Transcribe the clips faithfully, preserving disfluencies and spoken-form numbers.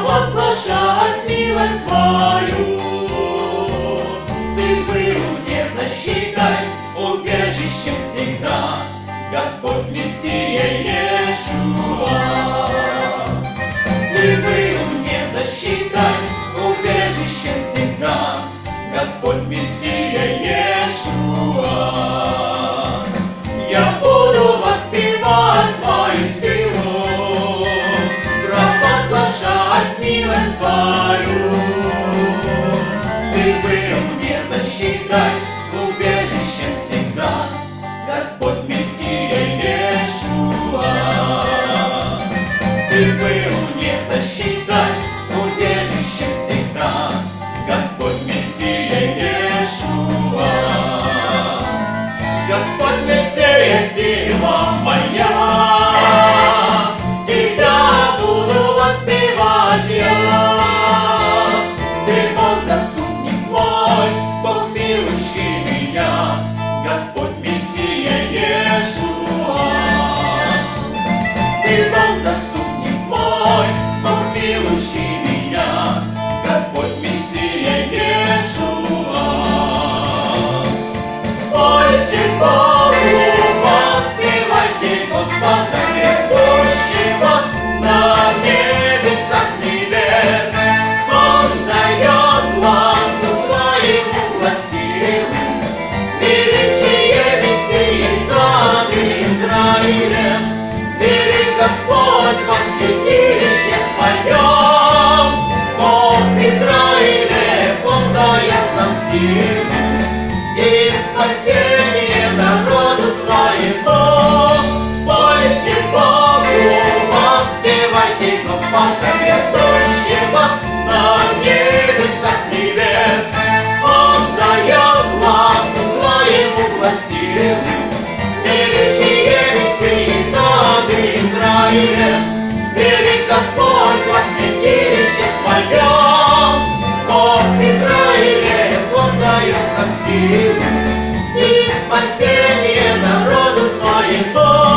провозглашать милость Твою. Ты был мне защитой, убежищем всегда, Господь Мессия Иешуа. Ты был мне защитой, убежищем всегда, Господь Мессия Иешуа. Я буду воспевать Твою силу, провозглашать милость Твою. Ты был мне защитой, убежищем всегда, Господь Мессия Иешуа. Ты был мне защитой, убежищем всегда, Господь Мессия Иешуа. Господь Мессия, сила моя, Тебя буду воспевать я. Ты Бог заступник мой, Бог милующий меня, Господь Мессия Иешуа. Ты Бог заступник мой, Бог милующий меня, Господь Мессия Иешуа. Пойте Богу, воспевайте Господа грядущего на небесах небес. Он дает глазу своему гласилу, величие Мессии над Израилем. Велик Господь во святилище своем, Бог Израиля, Он дает нам силу и спасение народу своему. Пойте Богу, воспевайте Господа грядущего на небесах небес. Он дает глазу своему гласилу, величие Мессии над Израилем. Велик Господь во святилище своем, Бог Израиля, Он дает нам силу и спасение народу своему.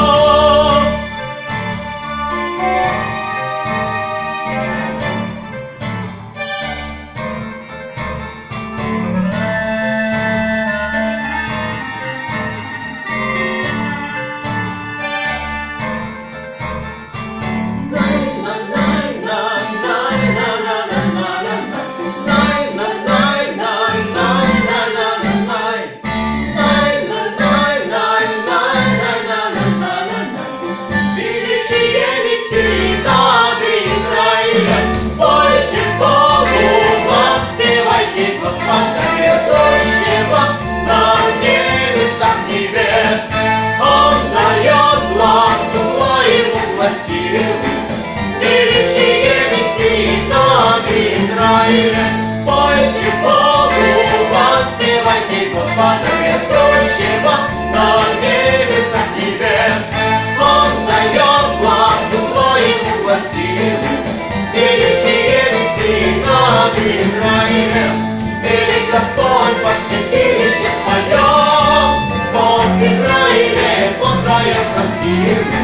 Величие Мессии над Израилем. Пойте Богу, воспевайте Господа грядущего на небесах небес. Он дает глазу своему гласилу, величие Мессии над Израилем. Велик Господь во святилище своем, Бог Израиля, Он дает нам силу